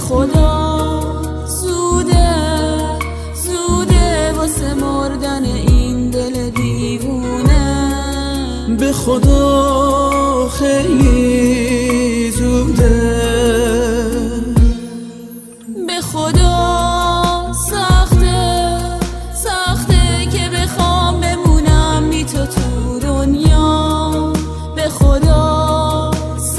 خدا زوده واسه مردن این دل دیوونه. به خدا خیلی زوده، به خدا سخته که بخوام بمونم بی تو تو دنیا. به خدا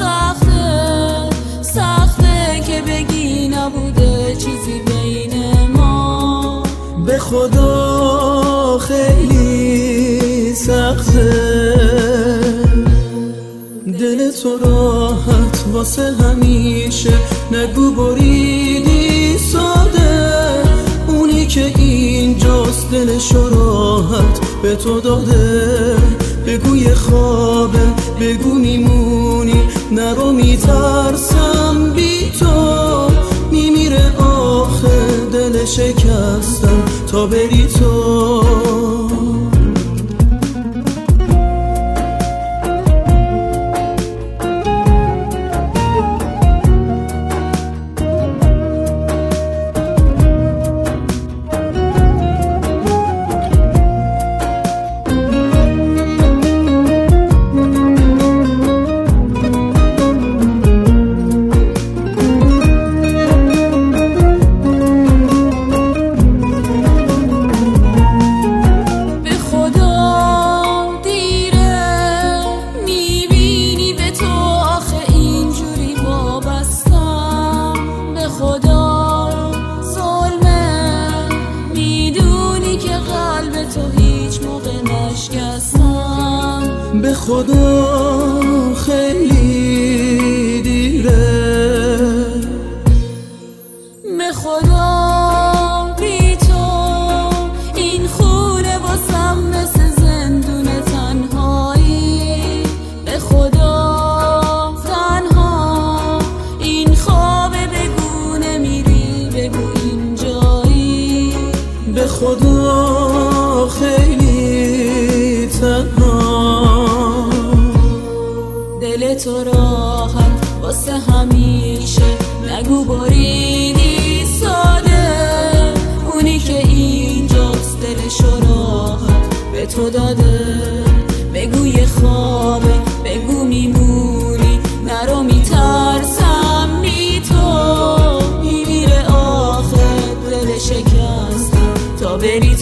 سخته که بگی نبوده چیزی بین ما. به خدا خیلی سخته دل تو راحت واسه همیشه، نگو بریدی ساده. اونی که اینجاست دلشو راحت به تو داده. بگو یه خوابه، بگو میمونی، نرو میترسم بی تو. میمیره آخه دل شکستم تا بری تو. به خدا خیلی دیره، به خدا بی تو این خونه واسم مثل زندون تنهایی. به خدا تنها این خوابه، بگو نمیری، بگو اینجایی. به خدا خیلی تنها دل تو راحت واسه همیشه، نگو بریدی ساده. اونی که اینجاست دلشو راحت به تو داده. بگو یه خوابه، بگو میمونی، نرو میترسم بی تو. میمیره آخه دل شکستم تا بری